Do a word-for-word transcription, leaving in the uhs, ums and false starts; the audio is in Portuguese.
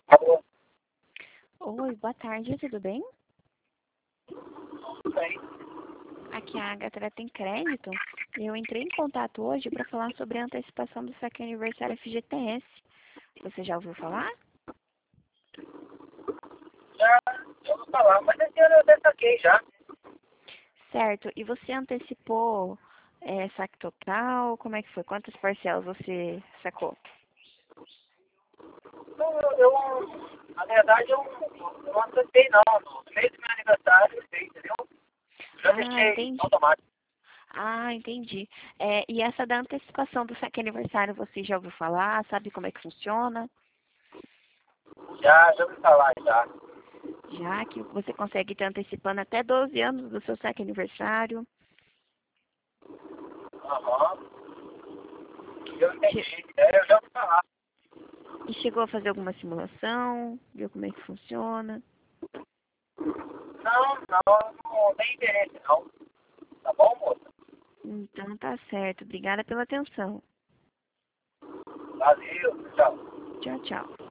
Alô, Oi, boa tarde, tudo bem? tudo bem? Aqui é a Agatha da Tem Crédito e eu entrei em contato hoje para falar sobre a antecipação do saque aniversário F G T S. Você já ouviu falar? Já, já vou falar, mas esse ano eu até saquei já. Certo, e você antecipou é, saque total? Como é que foi? Quantas parcelas você sacou? Então, eu, eu, na verdade, eu, eu não acertei não. No meio do meu aniversário, eu sei, entendeu? Já Ah, deixei entendi. automático. Ah, entendi. É, e essa da antecipação do saque aniversário, você já ouviu falar? Sabe como é que funciona? Já, já ouvi falar já. Já que você consegue estar antecipando até doze anos do seu saque aniversário. Aham, eu entendi. É, eu já ouvi falar. E chegou a fazer alguma simulação? Viu como é que funciona? Não, não, não tem interesse não. Tá bom, moça? Então tá certo. Obrigada pela atenção. Valeu, tchau. Tchau, tchau.